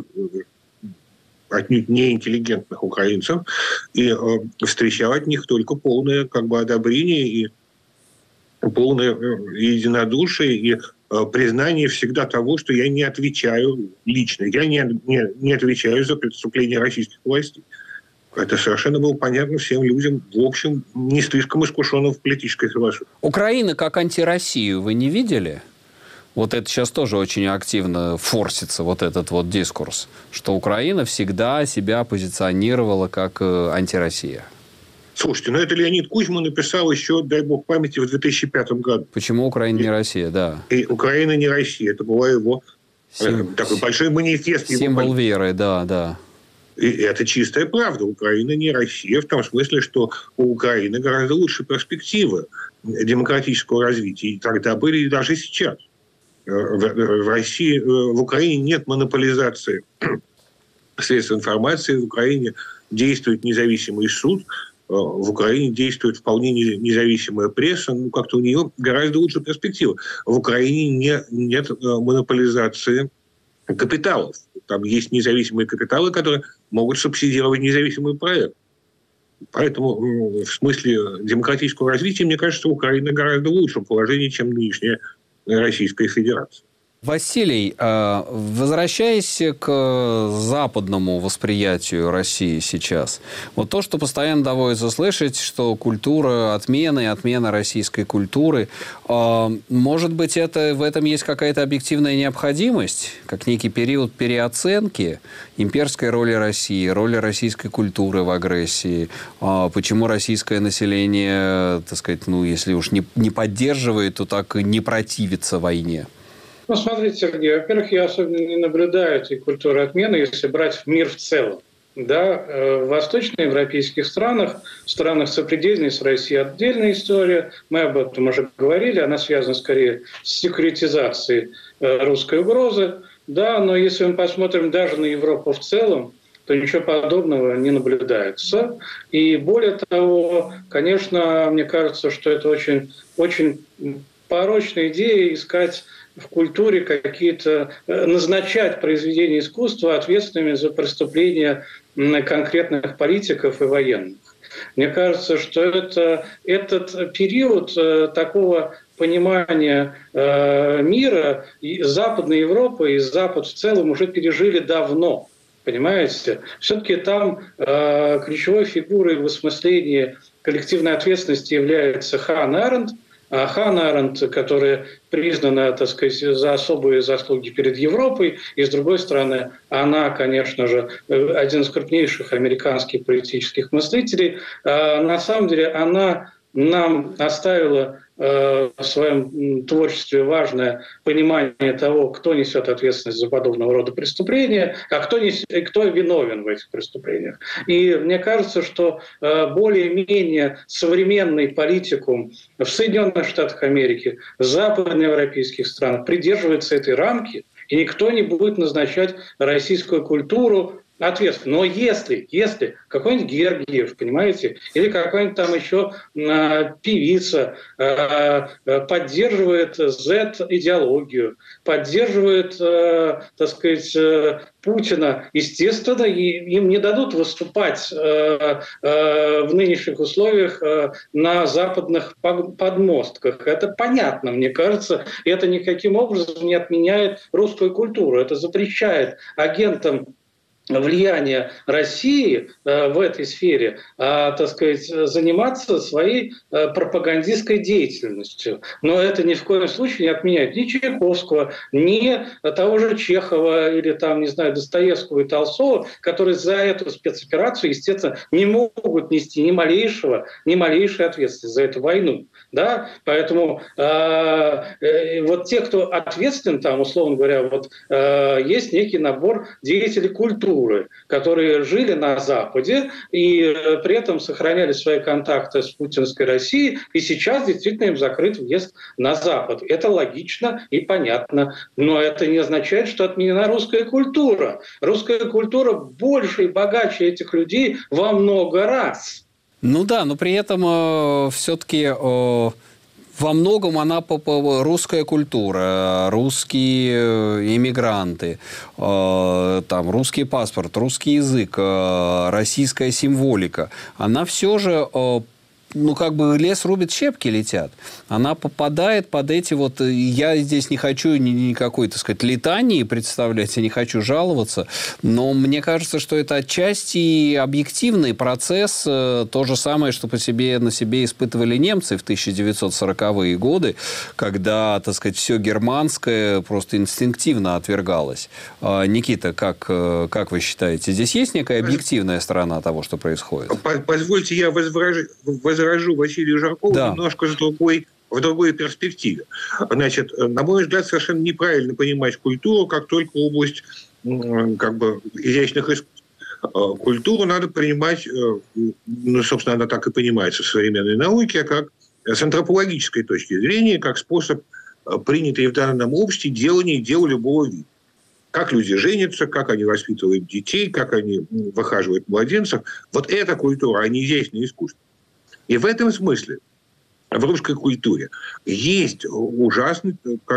отнюдь неинтеллигентных украинцев, и встречал от них только полное одобрение и полное единодушие и признание всегда того, что я не отвечаю лично, я не отвечаю за преступления российских властей. Это совершенно было понятно всем людям, в общем, не слишком искушенным в политической философии. Украина как антироссию вы не видели? Вот это сейчас тоже очень активно форсится, вот этот вот дискурс, что Украина всегда себя позиционировала как антироссия. Слушайте, это Леонид Кузьма написал еще, дай бог памяти, в 2005 году. Почему Украина не Россия, да. И Украина не Россия. Это была его такой большой манифест. Символ веры, да. И это чистая правда. Украина не Россия в том смысле, что у Украины гораздо лучше перспективы демократического развития. И тогда были, и даже сейчас. В России, в Украине нет монополизации средств информации. В Украине действует независимый суд. В Украине действует вполне независимая пресса, как-то у нее гораздо лучше перспектива. В Украине нет монополизации капиталов. Там есть независимые капиталы, которые могут субсидировать независимый проект. Поэтому в смысле демократического развития, мне кажется, Украина гораздо лучше в положении, чем нынешняя Российская Федерация. Василий, возвращаясь к западному восприятию России сейчас, вот то, что постоянно доводится слышать, что культура отмена российской культуры, может быть, в этом есть какая-то объективная необходимость, как некий период переоценки имперской роли России, роли российской культуры в агрессии, почему российское население, так сказать, если уж не поддерживает, то так и не противится войне? Ну, смотрите, Сергей, во-первых, я особенно не наблюдаю этой культуры отмены, если брать мир в целом. Да, в восточноевропейских странах сопредельной с Россией отдельная история. Мы об этом уже говорили. Она связана скорее с секретизацией русской угрозы. Да, но если мы посмотрим даже на Европу в целом, то ничего подобного не наблюдается. И более того, конечно, мне кажется, что это очень, очень порочная идея искать в культуре назначать произведения искусства ответственными за преступления конкретных политиков и военных. Мне кажется, что этот период такого понимания мира Западной Европы и Запад в целом уже пережили давно. Понимаете? Все-таки там ключевой фигурой в осмыслении коллективной ответственности является Ханна Аренд. А Ханна Аренд, которая признана, так сказать, за особые заслуги перед Европой, и, с другой стороны, она, конечно же, один из крупнейших американских политических мыслителей, на самом деле она нам оставила в своем творчестве важное понимание того, кто несет ответственность за подобного рода преступления, а кто виновен в этих преступлениях. И мне кажется, что более-менее современный политикум в Соединенных Штатах Америки, в западноевропейских странах придерживается этой рамки, и никто не будет назначать российскую культуру ответственно. Но если какой-нибудь Гергиев, понимаете, или какая-нибудь там еще певица поддерживает Z-идеологию, поддерживает, так сказать, Путина, естественно, им не дадут выступать в нынешних условиях на западных подмостках. Это понятно, мне кажется. Это никаким образом не отменяет русскую культуру. Это запрещает агентам влияние России в этой сфере, так сказать, заниматься своей пропагандистской деятельностью. Но это ни в коем случае не отменяет ни Чайковского, ни того же Чехова или там, не знаю, Достоевского и Толстого, которые за эту спецоперацию, естественно, не могут нести ни малейшей ответственности за эту войну. Да? Поэтому вот те, кто ответственен, там, условно говоря, вот, есть некий набор деятелей культуры, которые жили на Западе и при этом сохраняли свои контакты с путинской Россией, и сейчас действительно им закрыт въезд на Запад. Это логично и понятно, но это не означает, что отменена русская культура. Русская культура больше и богаче этих людей во много раз. Ну да, но при этом все-таки во многом она русская культура, русские иммигранты, там, русский паспорт, русский язык, российская символика. Она все же, лес рубит, щепки летят. Она попадает под эти вот... Я здесь не хочу никакой, так сказать, летании представлять, я не хочу жаловаться, но мне кажется, что это отчасти объективный процесс, то же самое, что на себе испытывали немцы в 1940-е годы, когда, так сказать, все германское просто инстинктивно отвергалось. Никита, как вы считаете, здесь есть некая объективная сторона того, что происходит? Позвольте, я возражу Василию Жаркову немножко в другой перспективе. Значит, на мой взгляд, совершенно неправильно понимать культуру как только область изящных искусств. Культуру надо принимать, собственно, она так и понимается в современной науке, как с антропологической точки зрения, как способ, принятый в данном обществе, делания дел любого вида. Как люди женятся, как они воспитывают детей, как они выхаживают младенцев. Вот эта культура, а не изящное искусство. И в этом смысле в русской культуре есть ужасный,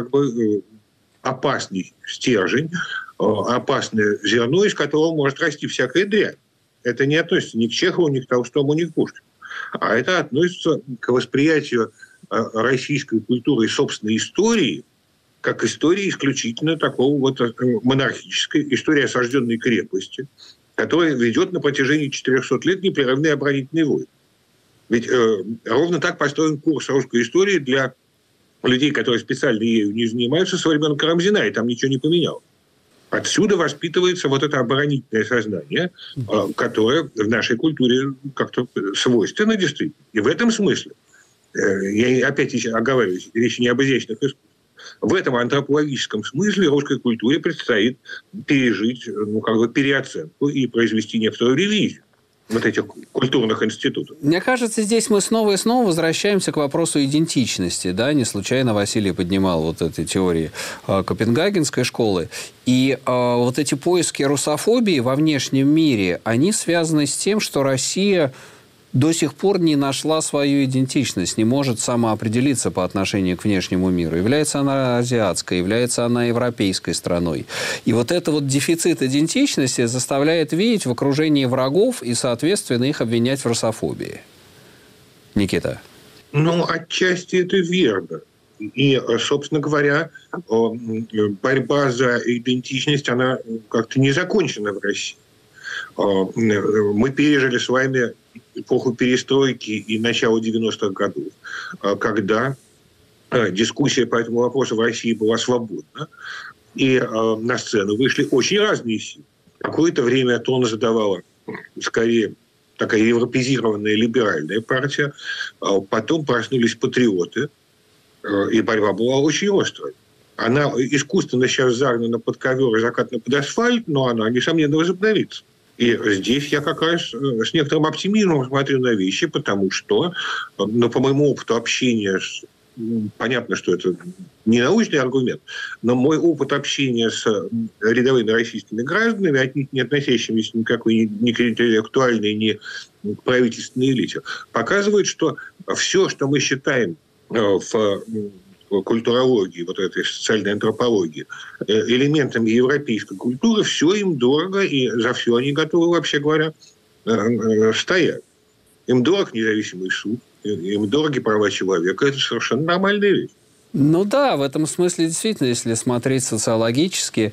опасный стержень, опасное зерно, из которого может расти всякая дрянь. Это не относится ни к Чехову, ни к Толстому, ни к Пушкину. А это относится к восприятию российской культуры и собственной истории как история исключительно такого вот монархической, история осажденной крепости, которая ведет на протяжении 400 лет непрерывные оборонительные войны. Ведь ровно так построен курс русской истории для людей, которые специально ею не занимаются со времен Карамзина, и там ничего не поменялось. Отсюда воспитывается вот это оборонительное сознание, которое в нашей культуре как-то свойственно действительно. И в этом смысле, я опять оговариваюсь, речь не об изящных искусствах, в этом антропологическом смысле русской культуре предстоит пережить переоценку и произвести некоторую ревизию вот этих культурных институтов. Мне кажется, здесь мы снова и снова возвращаемся к вопросу идентичности. Да? Не случайно Василий поднимал вот эти теории Копенгагенской школы. И вот эти поиски русофобии во внешнем мире, они связаны с тем, что Россия до сих пор не нашла свою идентичность, не может самоопределиться по отношению к внешнему миру. Является она азиатской, является она европейской страной. И вот этот вот дефицит идентичности заставляет видеть в окружении врагов и, соответственно, их обвинять в русофобии. Никита. Ну, отчасти это верно. И, собственно говоря, борьба за идентичность, она как-то не закончена в России. Мы пережили с вами эпоху перестройки и начала 90-х годов, когда дискуссия по этому вопросу в России была свободна, и на сцену вышли очень разные силы. Какое-то время тон задавала скорее такая европеизированная либеральная партия, потом проснулись патриоты, и борьба была очень острой. Она искусственно сейчас загнана под ковер и закатана под асфальт, но она, несомненно, возобновится. И здесь я как раз с некоторым оптимизмом смотрю на вещи, потому что, по моему опыту общения, понятно, что это не научный аргумент, но мой опыт общения с рядовыми российскими гражданами, отнюдь не относящимися никакой ни к интеллектуальной, ни к правительственной элите, показывает, что все, что мы считаем в культурологии, вот этой социальной антропологии, элементами европейской культуры, все им дорого, и за все они готовы, вообще говоря, стоять. Им дорог независимый суд, им дороги права человека. Это совершенно нормальная вещь. Ну да, в этом смысле действительно, если смотреть социологически,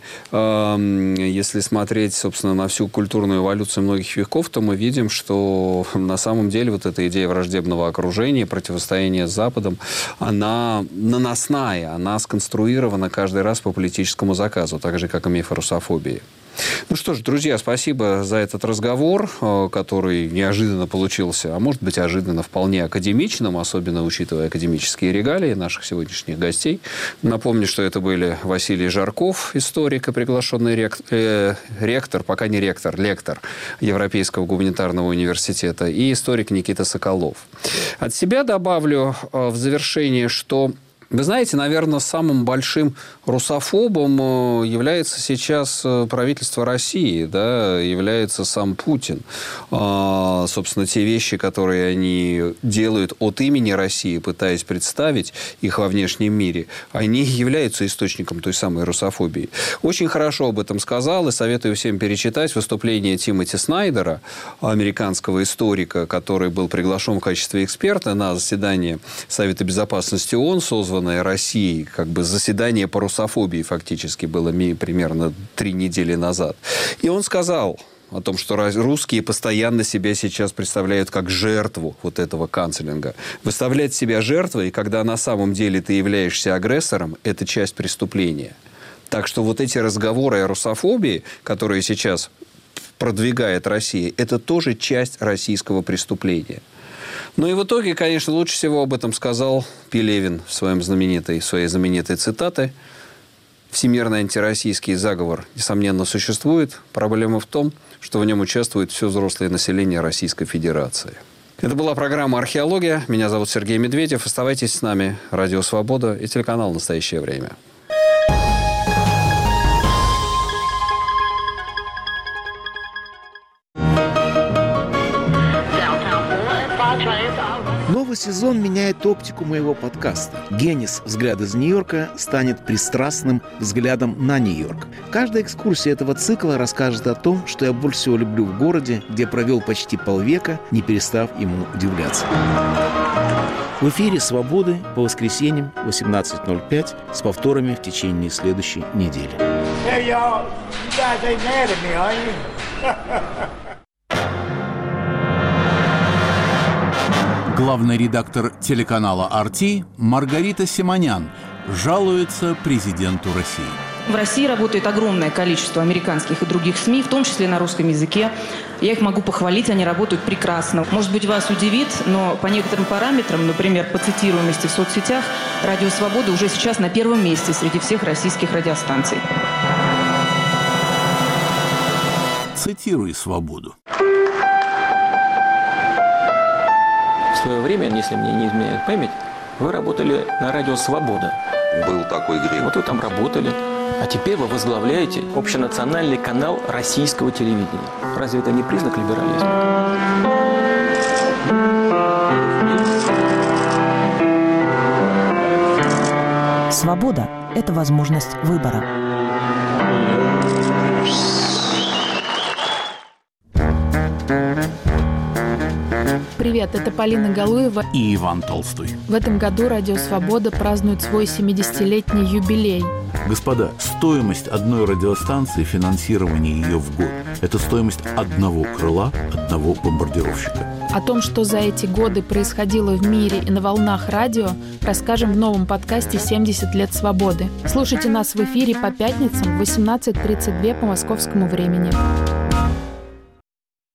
если смотреть, собственно, на всю культурную эволюцию многих веков, то мы видим, что на самом деле вот эта идея враждебного окружения, противостояния с Западом, она наносная, она сконструирована каждый раз по политическому заказу, так же, как и миф о русофобии. Ну что ж, друзья, спасибо за этот разговор, который неожиданно получился, а может быть, ожиданно вполне академичным, особенно учитывая академические регалии наших сегодняшних гостей. Напомню, что это были Василий Жарков, историк и приглашенный ректор, пока не ректор, лектор Европейского гуманитарного университета, и историк Никита Соколов. От себя добавлю в завершение, что... Вы знаете, наверное, самым большим русофобом является сейчас правительство России, да, является сам Путин. Собственно, те вещи, которые они делают от имени России, пытаясь представить их во внешнем мире, они являются источником той самой русофобии. Очень хорошо об этом сказал, и советую всем перечитать выступление Тимоти Снайдера, американского историка, который был приглашен в качестве эксперта на заседание Совета Безопасности ООН, созванное Россией, как бы заседание по русофобии фактически было примерно 3 недели назад. И он сказал о том, что русские постоянно себя сейчас представляют как жертву вот этого канцелинга. Выставлять себя жертвой, когда на самом деле ты являешься агрессором, это часть преступления. Так что вот эти разговоры о русофобии, которые сейчас продвигает Россия, это тоже часть российского преступления. Ну и в итоге, конечно, лучше всего об этом сказал Пелевин в своей знаменитой цитате. Всемирный антироссийский заговор, несомненно, существует. Проблема в том, что в нем участвует все взрослое население Российской Федерации. Это была программа «Археология». Меня зовут Сергей Медведев. Оставайтесь с нами. Радио «Свобода» и телеканал «Настоящее время». Новый сезон меняет оптику моего подкаста. Генис «Взгляд из Нью-Йорка» станет пристрастным взглядом на Нью-Йорк. Каждая экскурсия этого цикла расскажет о том, что я больше всего люблю в городе, где провел почти полвека, не перестав ему удивляться. В эфире «Свободы» по воскресеньям 18:05 с повторами в течение следующей недели. Hey, y'all, you guys ain't mad at me, are you? Главный редактор телеканала RT Маргарита Симонян жалуется президенту России. В России работает огромное количество американских и других СМИ, в том числе на русском языке. Я их могу похвалить, они работают прекрасно. Может быть, вас удивит, но по некоторым параметрам, например, по цитируемости в соцсетях, «Радио Свобода» уже сейчас на первом месте среди всех российских радиостанций. Цитируй «Свободу». В свое время, если мне не изменяет память, вы работали на радио «Свобода». Был такой грех. Вот вы там работали. А теперь вы возглавляете общенациональный канал российского телевидения. Разве это не признак либерализма? Свобода – это возможность выбора. Привет, это Полина Галуева и Иван Толстой. В этом году «Радио Свобода» празднует свой 70-летний юбилей. Господа, стоимость одной радиостанции, финансирование ее в год – это стоимость одного крыла, одного бомбардировщика. О том, что за эти годы происходило в мире и на волнах радио, расскажем в новом подкасте «70 лет свободы». Слушайте нас в эфире по пятницам в 18:32 по московскому времени.